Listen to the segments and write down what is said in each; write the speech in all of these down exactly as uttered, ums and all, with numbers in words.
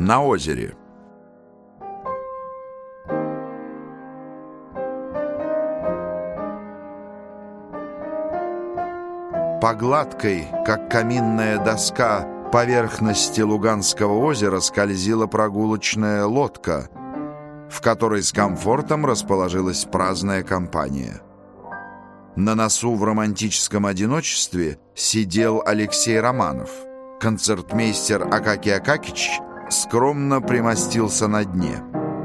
На озере. По гладкой, как каминная доска, поверхности Луганского озера скользила прогулочная лодка, в которой с комфортом расположилась праздная компания. На носу в романтическом одиночестве сидел Алексей Романов. Концертмейстер Акакий Акакич скромно примостился на дне.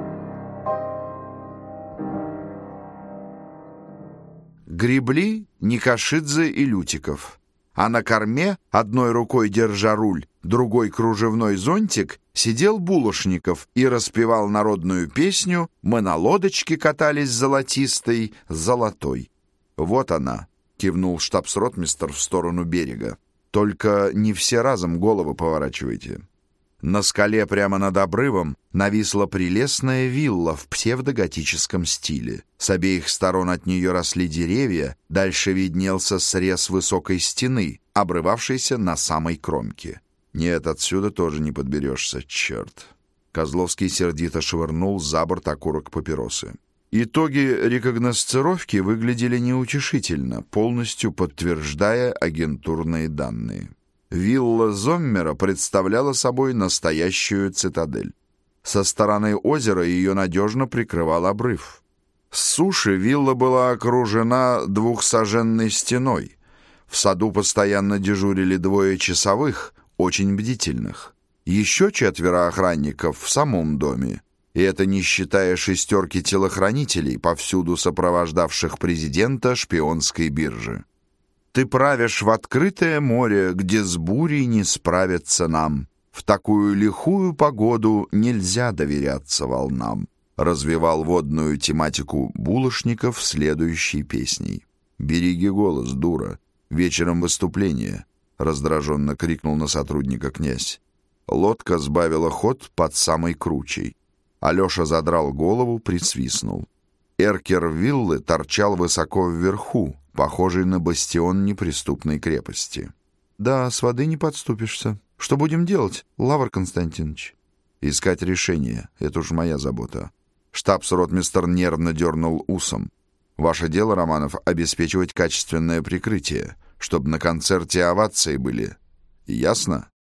Гребли Никошидзе и Лютиков, а на корме, одной рукой держа руль, другой кружевной зонтик, сидел Булошников и распевал народную песню «Мы на лодочке катались золотистой, золотой». «Вот она», — кивнул штабс-ротмистр в сторону берега. «Только не все разом головы поворачивайте». На скале прямо над обрывом нависла прелестная вилла в псевдоготическом стиле. С обеих сторон от нее росли деревья, дальше виднелся срез высокой стены, обрывавшейся на самой кромке. «Нет, отсюда тоже не подберешься, черт!» Козловский сердито швырнул за борт окурок папиросы. Итоги рекогносцировки выглядели неутешительно, полностью подтверждая агентурные данные. Вилла Зоммера представляла собой настоящую цитадель. Со стороны озера ее надежно прикрывал обрыв. С суши вилла была окружена двухсаженной стеной. В саду постоянно дежурили двое часовых, очень бдительных. Еще четверо охранников в самом доме. И это не считая шестерки телохранителей, повсюду сопровождавших президента шпионской биржи. Ты правишь в открытое море, где с бурей не справиться нам. В такую лихую погоду нельзя доверяться волнам. Развивал водную тематику Булошников следующей песней. «Береги голос, дура. Вечером выступление», — раздраженно крикнул на сотрудника князь. Лодка сбавила ход под самой кручей. Алеша задрал голову, присвистнул. Эркер виллы торчал высоко вверху, похожий на бастион неприступной крепости. «Да, с воды не подступишься. Что будем делать, Лавр Константинович?» «Искать решение. Это уж моя забота». Штабс-ротмистр нервно дернул усом. «Ваше дело, Романов, обеспечивать качественное прикрытие, чтобы на концерте овации были. Ясно?»